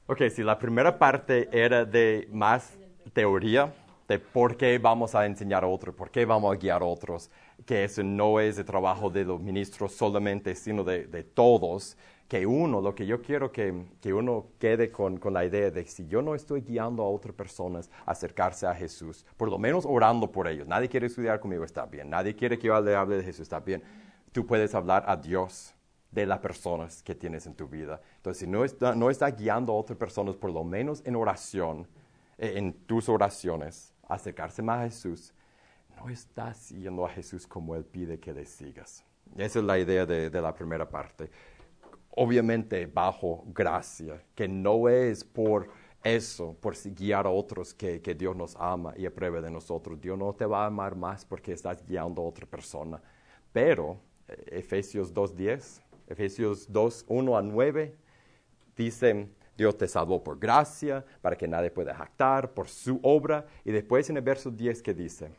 Ok, si la primera parte era de más teoría, de por qué vamos a enseñar a otros, por qué vamos a guiar a otros, que eso no es el trabajo de los ministros solamente, sino de todos, que uno, lo que yo quiero que uno quede con la idea de que si yo no estoy guiando a otras personas a acercarse a Jesús, por lo menos orando por ellos, nadie quiere estudiar conmigo, está bien, nadie quiere que yo le hable de Jesús, está bien, tú puedes hablar a Dios de las personas que tienes en tu vida. Entonces, si no está guiando a otras personas, por lo menos en oración, en tus oraciones, acercarse más a Jesús, no estás siguiendo a Jesús como Él pide que le sigas. Esa es la idea de la primera parte. Obviamente bajo gracia, que no es por eso, por guiar a otros que Dios nos ama y aprueba de nosotros. Dios no te va a amar más porque estás guiando a otra persona. Pero Efesios 2:10, Efesios 2:1-9, dicen, Dios te salvó por gracia, para que nadie pueda jactar por su obra. Y después en el verso 10, ¿qué dice?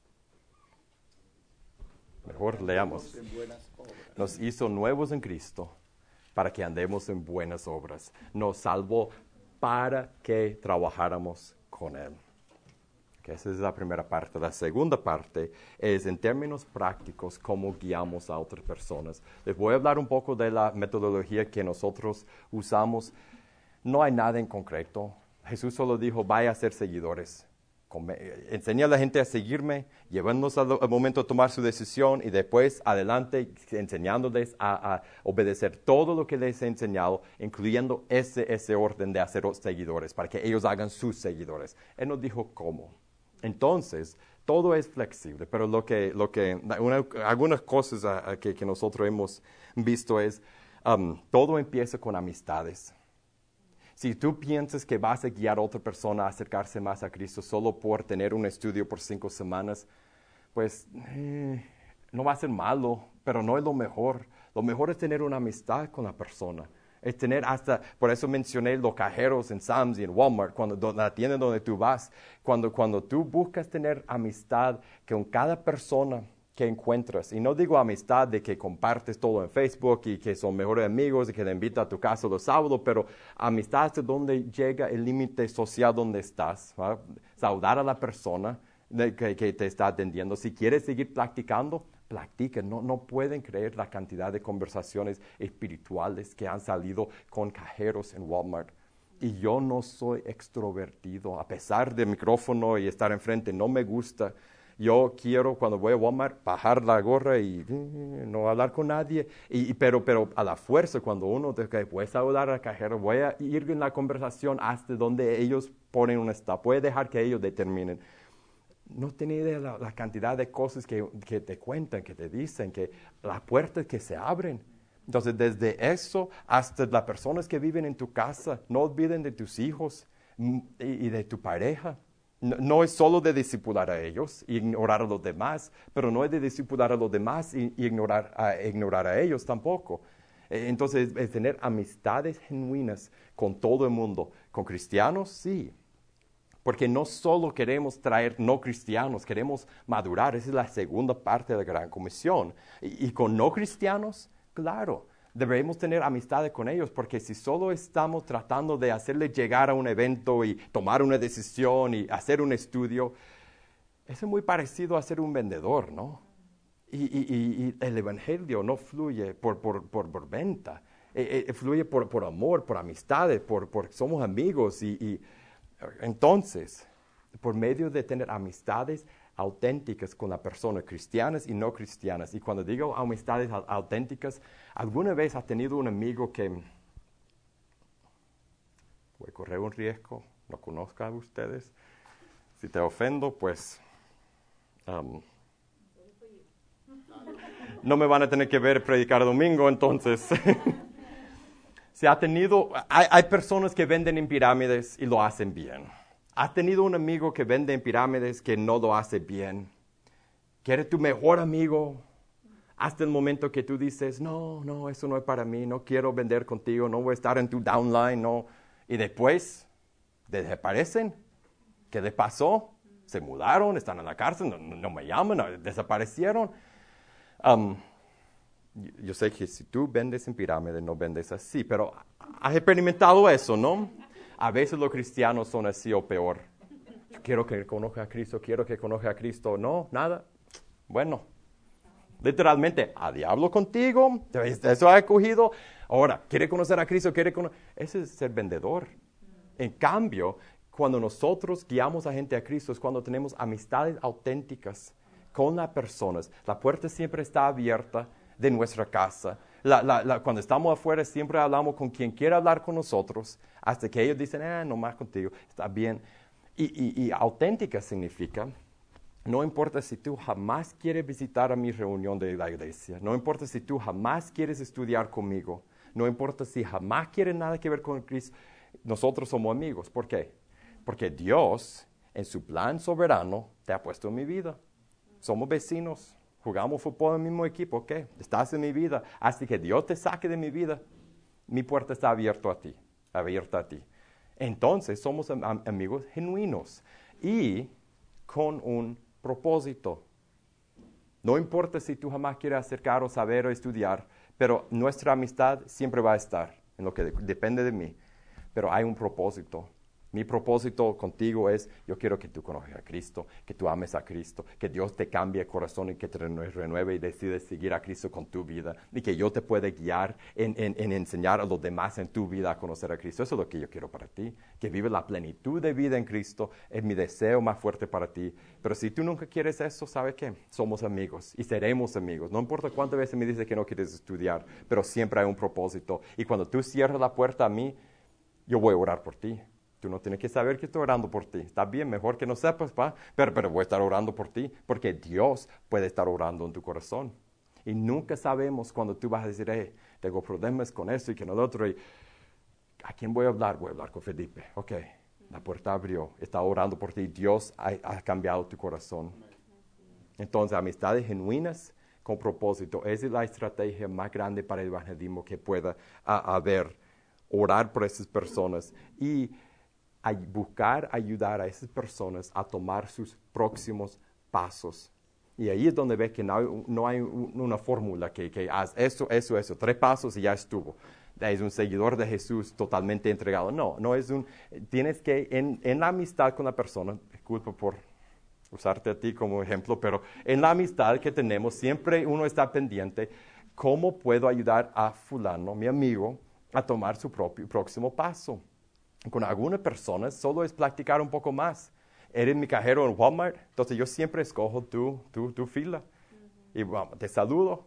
Mejor leamos. Nos hizo nuevos en Cristo para que andemos en buenas obras. Nos salvó para que trabajáramos con Él. Okay, esa es la primera parte. La segunda parte es en términos prácticos cómo guiamos a otras personas. Les voy a hablar un poco de la metodología que nosotros usamos. No hay nada en concreto. Jesús solo dijo, vaya a ser seguidores. Enseña a la gente a seguirme, llevándonos al momento de tomar su decisión y después adelante enseñándoles a obedecer todo lo que les he enseñado, incluyendo ese orden de hacer seguidores, para que ellos hagan sus seguidores. Él nos dijo cómo. Entonces, todo es flexible, pero algunas cosas que nosotros hemos visto es, todo empieza con amistades. Si tú piensas que vas a guiar a otra persona a acercarse más a Cristo solo por tener un estudio por 5 semanas, pues no va a ser malo, pero no es lo mejor. Lo mejor es tener una amistad con la persona. Es tener por eso mencioné los cajeros en Sam's y en Walmart, la tienda donde tú vas. Cuando tú buscas tener amistad con cada persona que encuentras, y no digo amistad de que compartes todo en Facebook y que son mejores amigos y que te invitan a tu casa los sábados, pero amistad hasta donde llega el límite social donde estás, ¿verdad? Saludar a la persona que te está atendiendo. Si quieres seguir practicando, practica. No pueden creer la cantidad de conversaciones espirituales que han salido con cajeros en Walmart. Y yo no soy extrovertido, a pesar del micrófono y estar enfrente, no me gusta. Yo quiero, cuando voy a Walmart, bajar la gorra y no hablar con nadie. Pero a la fuerza, cuando uno voy a saludar al cajero, voy a ir en la conversación hasta donde ellos ponen un stop. Voy a dejar que ellos determinen. No tenía idea la cantidad de cosas que te cuentan, que te dicen, que las puertas que se abren. Entonces, desde eso hasta las personas que viven en tu casa, no olviden de tus hijos y de tu pareja. No es solo de discipular a ellos y ignorar a los demás, pero no es de discipular a los demás y ignorar a ellos tampoco. Entonces, es tener amistades genuinas con todo el mundo. Con cristianos, sí. Porque no solo queremos traer no cristianos, queremos madurar. Esa es la segunda parte de la Gran Comisión. Y con no cristianos, claro, debemos tener amistades con ellos, porque si solo estamos tratando de hacerles llegar a un evento y tomar una decisión y hacer un estudio, eso es muy parecido a ser un vendedor, ¿no? Y el evangelio no fluye por venta, fluye por amor, por amistades, porque somos amigos. Entonces, por medio de tener amistades auténticas con las personas cristianas y no cristianas. Y cuando digo amistades auténticas, ¿alguna vez has tenido un amigo que puede correr un riesgo? ¿No conozca a ustedes? Si te ofendo, pues no me van a tener que ver predicar domingo, entonces. Hay personas que venden en pirámides y lo hacen bien. ¿Has tenido un amigo que vende en pirámides que no lo hace bien? Que eres tu mejor amigo hasta el momento que tú dices, no, eso no es para mí, no quiero vender contigo, no voy a estar en tu downline, no. Y después desaparecen. ¿Qué les pasó? Se mudaron, están en la cárcel, no me llaman, desaparecieron. Yo sé que si tú vendes en pirámide, no vendes así, pero has experimentado eso, ¿no? A veces los cristianos son así o peor. Quiero que conozca a Cristo, quiero que conozca a Cristo. No, nada. Bueno, literalmente, a diablo contigo, eso ha cogido. Ahora, quiere conocer a Cristo, ese es ser vendedor. En cambio, cuando nosotros guiamos a gente a Cristo es cuando tenemos amistades auténticas con las personas. La puerta siempre está abierta de nuestra casa. Cuando estamos afuera siempre hablamos con quien quiera hablar con nosotros, hasta que ellos dicen, no más contigo, está bien. Y auténtica significa, no importa si tú jamás quieres visitar a mi reunión de la iglesia, no importa si tú jamás quieres estudiar conmigo, no importa si jamás quieres nada que ver con Cristo, nosotros somos amigos. ¿Por qué? Porque Dios, en su plan soberano, te ha puesto en mi vida. Somos vecinos, jugamos fútbol en el mismo equipo, ¿ok? Estás en mi vida. Hasta que Dios te saque de mi vida, mi puerta está abierta a ti. Entonces, somos amigos genuinos y con un propósito. No importa si tú jamás quieres acercar o saber o estudiar, pero nuestra amistad siempre va a estar en lo que depende de mí. Pero hay un propósito. Mi propósito contigo es, yo quiero que tú conozcas a Cristo, que tú ames a Cristo, que Dios te cambie el corazón y que te renueve y decides seguir a Cristo con tu vida, y que yo te pueda guiar en enseñar a los demás en tu vida a conocer a Cristo. Eso es lo que yo quiero para ti, que vive la plenitud de vida en Cristo, es mi deseo más fuerte para ti. Pero si tú nunca quieres eso, ¿sabe qué? Somos amigos y seremos amigos. No importa cuántas veces me dices que no quieres estudiar, pero siempre hay un propósito. Y cuando tú cierras la puerta a mí, yo voy a orar por ti. Tú no tienes que saber que estoy orando por ti. Está bien, mejor que no sepas, pero voy a estar orando por ti, porque Dios puede estar orando en tu corazón. Y nunca sabemos cuando tú vas a decir, tengo problemas con esto y con el otro. Y, ¿a quién voy a hablar? Voy a hablar con Felipe. Ok, la puerta abrió, está orando por ti. Dios ha cambiado tu corazón. Entonces, amistades genuinas con propósito. Esa es la estrategia más grande para el evangelismo que pueda haber. Orar por esas personas y buscar ayudar a esas personas a tomar sus próximos pasos. Y ahí es donde ves que no hay una fórmula que haz eso, 3 pasos y ya estuvo. Es un seguidor de Jesús totalmente entregado. No es tienes que, en la amistad con la persona, disculpa por usarte a ti como ejemplo, pero en la amistad que tenemos, siempre uno está pendiente, ¿cómo puedo ayudar a fulano, mi amigo, a tomar su próximo paso? Con algunas personas solo es practicar un poco más. Eres mi cajero en Walmart, entonces yo siempre escojo tu fila. Y vamos, te saludo.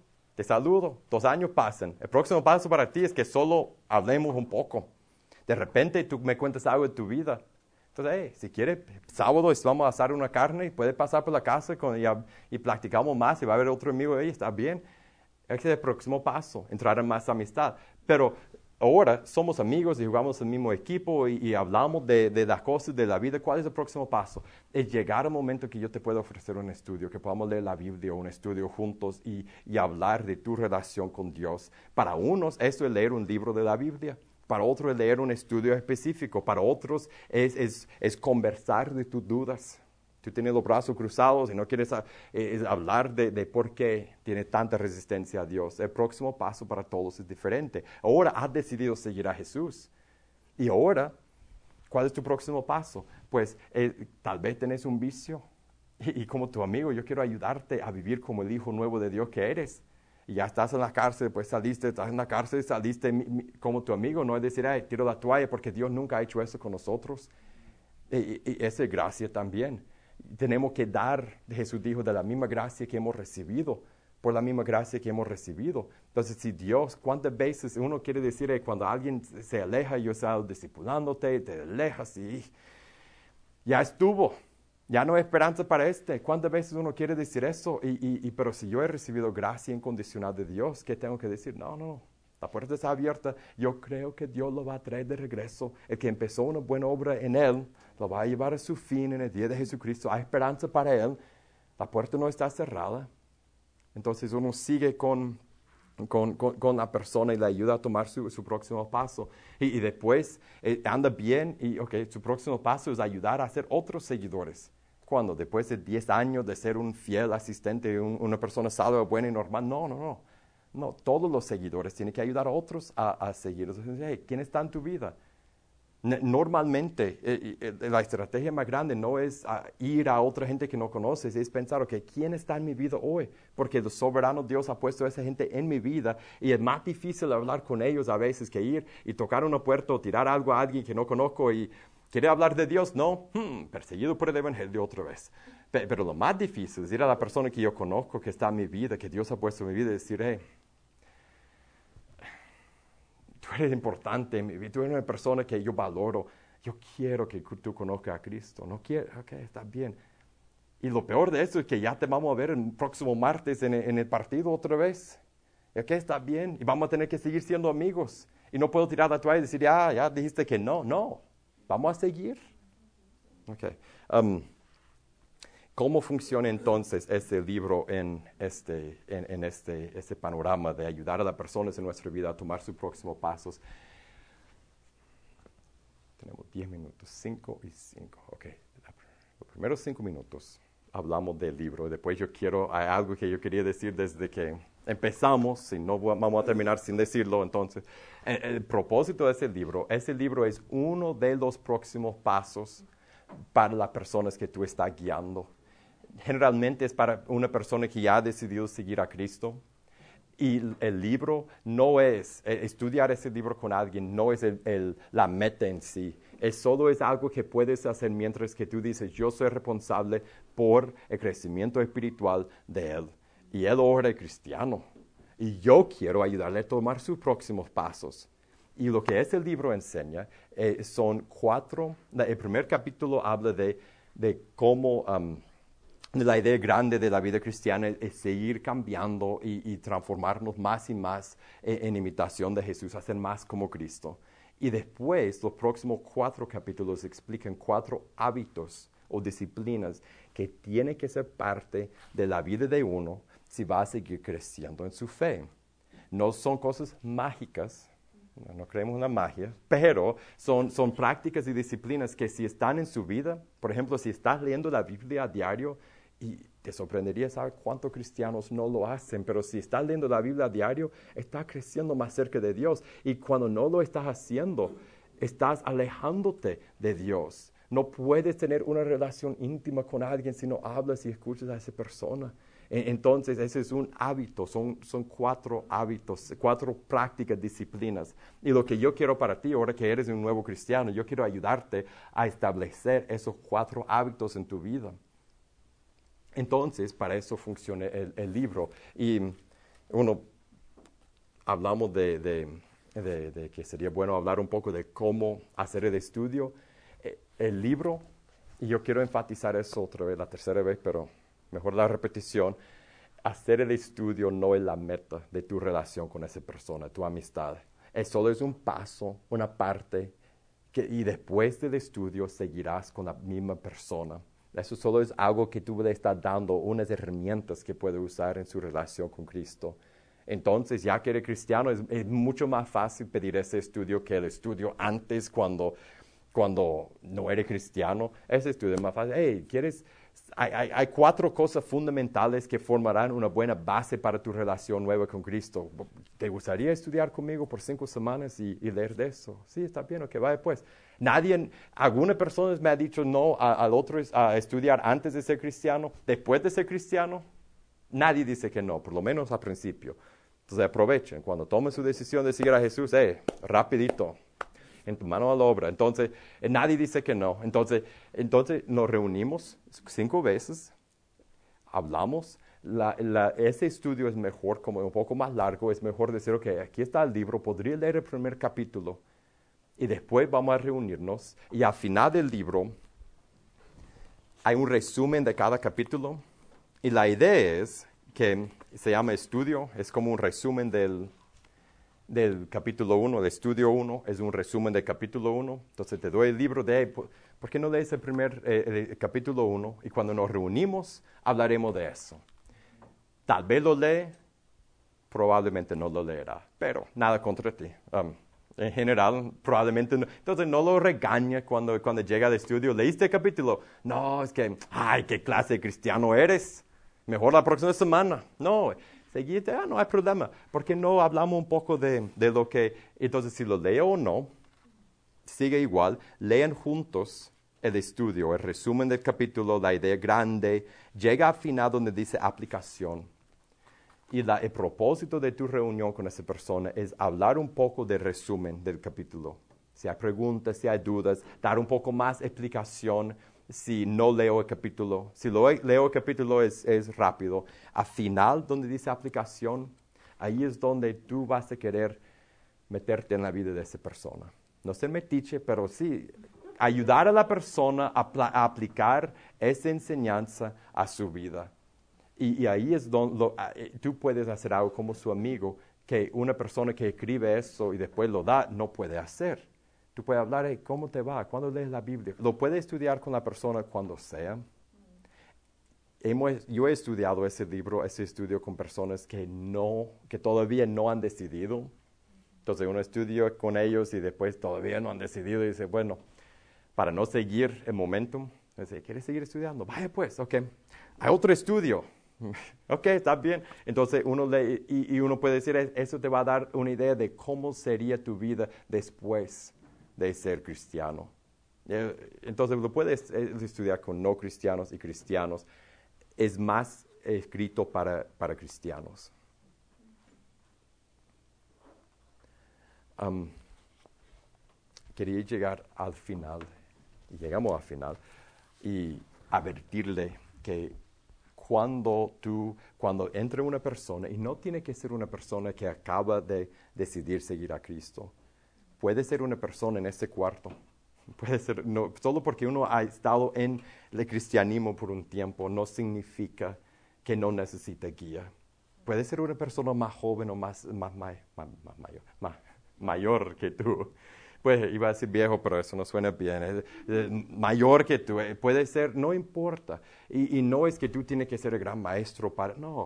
2 años pasan. El próximo paso para ti es que solo hablemos un poco. De repente tú me cuentas algo de tu vida. Entonces, si quieres, sábado vamos a asar una carne y puedes pasar por la casa y practicamos más y va a haber otro amigo ahí, está bien. Ese es el próximo paso, entrar en más amistad. Pero ahora somos amigos y jugamos en el mismo equipo y hablamos de las cosas de la vida. ¿Cuál es el próximo paso? Es llegar al momento que yo te pueda ofrecer un estudio, que podamos leer la Biblia o un estudio juntos y hablar de tu relación con Dios. Para unos, eso es leer un libro de la Biblia. Para otros es leer un estudio específico. Para otros es conversar de tus dudas. Tú tienes los brazos cruzados y no quieres hablar de por qué tienes tanta resistencia a Dios. El próximo paso para todos es diferente. Ahora has decidido seguir a Jesús. Y ahora, ¿cuál es tu próximo paso? Pues tal vez tenés un vicio. Y como tu amigo, yo quiero ayudarte a vivir como el hijo nuevo de Dios que eres. Y ya estás en la cárcel, pues estás en la cárcel, saliste como tu amigo. No es decir, tiro la toalla, porque Dios nunca ha hecho eso con nosotros. Y esa es gracia también. Tenemos que dar, Jesús dijo, de la misma gracia que hemos recibido, por la misma gracia que hemos recibido. Entonces, si Dios, ¿cuántas veces uno quiere decir, cuando alguien se aleja, yo estoy discipulándote, te alejas y ya estuvo, ya no hay esperanza para ¿Cuántas veces uno quiere decir eso? Pero si yo he recibido gracia incondicional de Dios, ¿qué tengo que decir? No. La puerta está abierta. Yo creo que Dios lo va a traer de regreso. El que empezó una buena obra en Él, lo va a llevar a su fin en el día de Jesucristo. Hay esperanza para Él. La puerta no está cerrada. Entonces uno sigue con la persona y le ayuda a tomar su próximo paso. Y después anda bien y su próximo paso es ayudar a hacer otros seguidores. ¿Cuándo? Después de 10 años de ser un fiel asistente, una persona salva, buena y normal. No, todos los seguidores tienen que ayudar a otros a seguir. Entonces, ¿quién está en tu vida? Normalmente, la estrategia más grande no es ir a otra gente que no conoces, es pensar, ok, ¿quién está en mi vida hoy? Porque el soberano Dios ha puesto a esa gente en mi vida y es más difícil hablar con ellos a veces que ir y tocar una puerta o tirar algo a alguien que no conozco y quiere hablar de Dios. No, perseguido por el evangelio otra vez. Pero lo más difícil es ir a la persona que yo conozco, que está en mi vida, que Dios ha puesto en mi vida y decir, hey, tú eres importante en mi vida, tú eres una persona que yo valoro. Yo quiero que tú conozcas a Cristo. No quiero, ok, está bien. Y lo peor de eso es que ya te vamos a ver el próximo martes en el partido otra vez. Ok, está bien. Y vamos a tener que seguir siendo amigos. Y no puedo tirar la toalla y decir, ya dijiste que no. No, vamos a seguir. Ok. ¿Cómo funciona entonces este libro en este panorama de ayudar a las personas en nuestra vida a tomar sus próximos pasos? Tenemos 10 minutos, 5 y 5. Ok, los primeros 5 minutos hablamos del libro. Después hay algo que yo quería decir desde que empezamos, y no vamos a terminar sin decirlo. Entonces, el propósito de ese libro es uno de los próximos pasos para las personas que tú estás guiando. Generalmente es para una persona que ya ha decidido seguir a Cristo. Y el libro no es, estudiar ese libro con alguien no es la meta en sí. Solo es algo que puedes hacer mientras que tú dices, yo soy responsable por el crecimiento espiritual de él. Y él ahora es cristiano. Y yo quiero ayudarle a tomar sus próximos pasos. Y lo que ese libro enseña son 4, el primer capítulo habla de cómo la idea grande de la vida cristiana es seguir cambiando y transformarnos más y más en imitación de Jesús, hacer más como Cristo. Y después, los próximos 4 capítulos explican 4 hábitos o disciplinas que tienen que ser parte de la vida de uno si va a seguir creciendo en su fe. No son cosas mágicas, no creemos en la magia, pero son prácticas y disciplinas que si están en su vida, por ejemplo, si estás leyendo la Biblia a diario, y te sorprendería saber cuántos cristianos no lo hacen, pero si estás leyendo la Biblia a diario, estás creciendo más cerca de Dios. Y cuando no lo estás haciendo, estás alejándote de Dios. No puedes tener una relación íntima con alguien si no hablas y escuchas a esa persona. Entonces, ese es un hábito, son 4 hábitos, 4 prácticas, disciplinas. Y lo que yo quiero para ti, ahora que eres un nuevo cristiano, yo quiero ayudarte a establecer esos 4 hábitos en tu vida. Entonces, para eso funciona el libro. Y hablamos de que sería bueno hablar un poco de cómo hacer el estudio. El libro, y yo quiero enfatizar eso otra vez, la tercera vez, pero mejor la repetición. Hacer el estudio no es la meta de tu relación con esa persona, tu amistad. Solo es un paso, una parte, y después del estudio seguirás con la misma persona. Eso solo es algo que tú le estás dando, unas herramientas que puede usar en su relación con Cristo. Entonces, ya que eres cristiano, es mucho más fácil pedir ese estudio que el estudio antes cuando no eres cristiano. Ese estudio es más fácil. Hey, hay 4 cosas fundamentales que formarán una buena base para tu relación nueva con Cristo. ¿Te gustaría estudiar conmigo por 5 semanas y leer de eso? Sí, está bien, ok, vaya pues. Algunas personas me han dicho no al otro a estudiar antes de ser cristiano. Después de ser cristiano, nadie dice que no, por lo menos al principio. Entonces aprovechen, cuando tomen su decisión de seguir a Jesús, rapidito, en tu mano a la obra. Entonces, nadie dice que no. Entonces nos reunimos 5 veces, hablamos. Ese estudio es mejor, como un poco más largo, es mejor decir, ok, aquí está el libro, podría leer el primer capítulo. Y después vamos a reunirnos y al final del libro hay un resumen de cada capítulo. Y la idea es que se llama estudio, es como un resumen del capítulo 1, el estudio 1, es un resumen del capítulo 1. Entonces te doy el libro ¿por qué no lees el capítulo 1? Y cuando nos reunimos hablaremos de eso. Tal vez lo lee, probablemente no lo leerá, pero nada contra ti. En general, probablemente no. Entonces, no lo regaña cuando llega al estudio. ¿Leíste el capítulo? No, es que, ¿qué clase de cristiano eres? Mejor la próxima semana. No, seguiste, no hay problema. ¿Por qué no hablamos un poco de lo que, entonces, si lo leo o no? sigue igual. Lean juntos el estudio, el resumen del capítulo, la idea grande. Llega al final donde dice aplicación. Y el propósito de tu reunión con esa persona es hablar un poco del resumen del capítulo. Si hay preguntas, si hay dudas, dar un poco más explicación si no leo el capítulo. Si leo el capítulo es rápido. Al final, donde dice aplicación, ahí es donde tú vas a querer meterte en la vida de esa persona. No ser metiche, pero sí ayudar a la persona a aplicar esa enseñanza a su vida. Y ahí es donde tú puedes hacer algo como su amigo, que una persona que escribe eso y después lo da, no puede hacer. Tú puedes hablar, hey, ¿cómo te va? ¿Cuándo lees la Biblia? Lo puedes estudiar con la persona cuando sea. Yo he estudiado ese estudio con personas que todavía no han decidido. Entonces uno estudia con ellos y después todavía no han decidido y dice, bueno, para no seguir el momentum, dice, ¿quieres seguir estudiando? Vaya pues, ok. Hay otro estudio. Ok, está bien. Entonces uno lee y uno puede decir, eso te va a dar una idea de cómo sería tu vida después de ser cristiano. Entonces lo puedes estudiar con no cristianos y cristianos. Es más escrito para cristianos. Quería llegar al final, y llegamos al final, y advertirle que cuando entre una persona, y no tiene que ser una persona que acaba de decidir seguir a Cristo, puede ser una persona en ese cuarto, puede ser, no, solo porque uno ha estado en el cristianismo por un tiempo, no significa que no necesita guía. Puede ser una persona más joven o mayor que tú. Pues iba a decir viejo, pero eso no suena bien. Mayor que tú, puede ser, no importa. Y no es que tú tienes que ser el gran maestro para, no.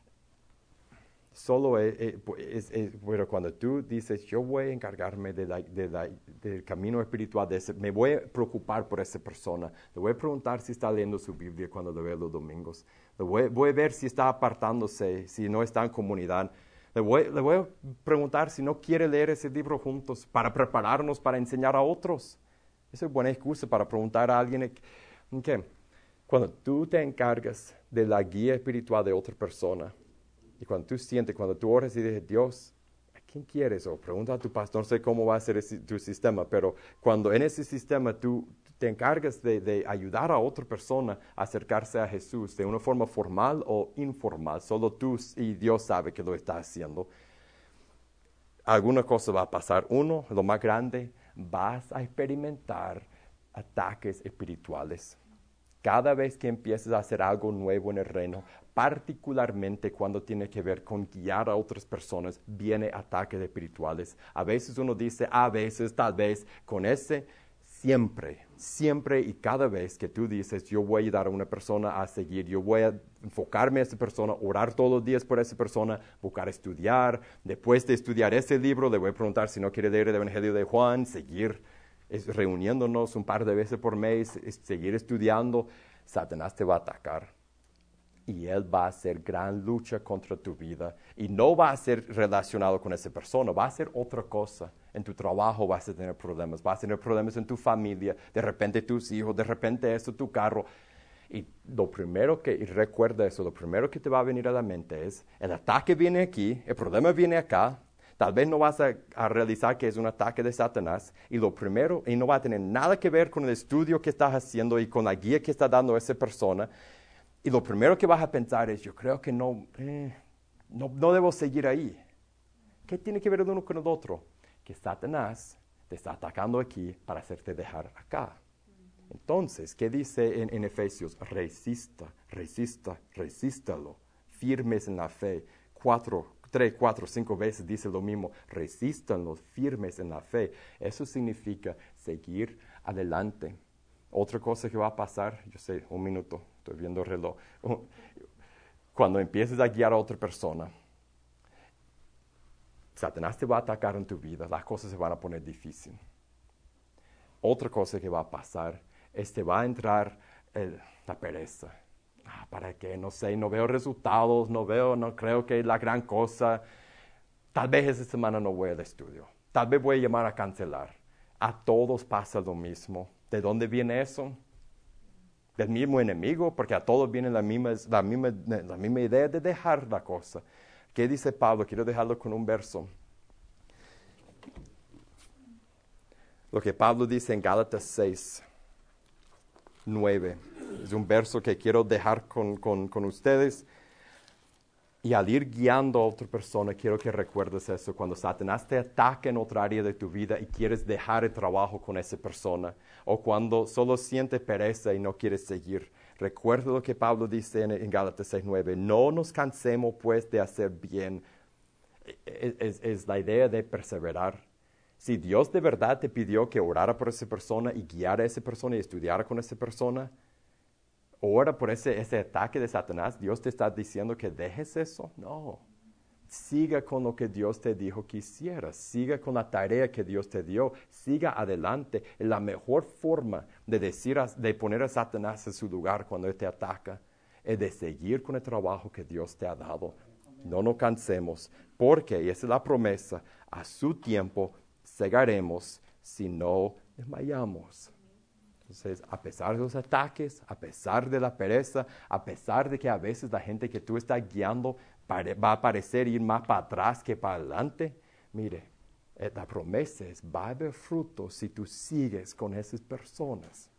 Solo bueno, cuando tú dices, yo voy a encargarme del camino espiritual, me voy a preocupar por esa persona. Le voy a preguntar si está leyendo su Biblia cuando lo veo los domingos. Voy a ver si está apartándose, si no está en comunidad. Le voy a preguntar si no quiere leer ese libro juntos para prepararnos para enseñar a otros. Esa es buena excusa para preguntar a alguien. ¿Qué? Cuando tú te encargas de la guía espiritual de otra persona, y cuando tú oras y dices, Dios, ¿a quién quieres? O pregunta a tu pastor, no sé cómo va a ser tu sistema, pero cuando en ese sistema tú te encargas de ayudar a otra persona a acercarse a Jesús de una forma formal o informal, solo tú y Dios sabe que lo está haciendo, alguna cosa va a pasar. Uno, lo más grande, vas a experimentar ataques espirituales. Cada vez que empieces a hacer algo nuevo en el reino, particularmente cuando tiene que ver con guiar a otras personas, viene ataques espirituales. A veces uno dice, a veces, tal vez, con ese, siempre y cada vez que tú dices, yo voy a ayudar a una persona a seguir, yo voy a enfocarme en esa persona, orar todos los días por esa persona, buscar estudiar, después de estudiar ese libro, le voy a preguntar si no quiere leer el Evangelio de Juan, seguir reuniéndonos un par de veces por mes, seguir estudiando, Satanás te va a atacar. Y él va a hacer gran lucha contra tu vida. Y no va a ser relacionado con esa persona, va a ser otra cosa. En tu trabajo vas a tener problemas, vas a tener problemas en tu familia, de repente tus hijos, de repente eso, tu carro. Y recuerda eso, lo primero que te va a venir a la mente es, el ataque viene aquí, el problema viene acá. Tal vez no vas a realizar que es un ataque de Satanás y no va a tener nada que ver con el estudio que estás haciendo y con la guía que está dando esa persona. Y lo primero que vas a pensar es, yo creo que no debo seguir ahí. ¿Qué tiene que ver el uno con el otro? Que Satanás te está atacando aquí para hacerte dejar acá. Entonces, ¿qué dice en Efesios? Resístalo, firmes en la fe. 3, 4, 5 veces dice lo mismo, resístanlos, firmes en la fe. Eso significa seguir adelante. Otra cosa que va a pasar, yo sé, un minuto, estoy viendo el reloj. Cuando empieces a guiar a otra persona, Satanás te va a atacar en tu vida, las cosas se van a poner difíciles. Otra cosa que va a pasar es te va a entrar la pereza. ¿Para qué? No sé, no veo resultados, no creo que es la gran cosa. Tal vez esta semana no voy al estudio. Tal vez voy a llamar a cancelar. A todos pasa lo mismo. ¿De dónde viene eso? Del mismo enemigo, porque a todos viene la misma idea de dejar la cosa. ¿Qué dice Pablo? Quiero dejarlo con un verso. Lo que Pablo dice en Gálatas 6, 9. Es un verso que quiero dejar con ustedes. Y al ir guiando a otra persona, quiero que recuerdes eso. Cuando Satanás te ataca en otra área de tu vida y quieres dejar el trabajo con esa persona, o cuando solo sientes pereza y no quieres seguir, recuerda lo que Pablo dice en Gálatas 6:9. No nos cansemos pues de hacer bien. Es la idea de perseverar. Si Dios de verdad te pidió que orara por esa persona y guiara a esa persona y estudiara con esa persona, ora por ese ataque de Satanás, ¿Dios te está diciendo que dejes eso? No. Siga con lo que Dios te dijo que hicieras. Siga con la tarea que Dios te dio. Siga adelante. La mejor forma de poner a Satanás en su lugar cuando Él te ataca es de seguir con el trabajo que Dios te ha dado. No nos cansemos, porque, y esa es la promesa, a su tiempo segaremos si no desmayamos. Entonces, a pesar de los ataques, a pesar de la pereza, a pesar de que a veces la gente que tú estás guiando va a parecer ir más para atrás que para adelante, mire, la promesa es, va a haber fruto si tú sigues con esas personas.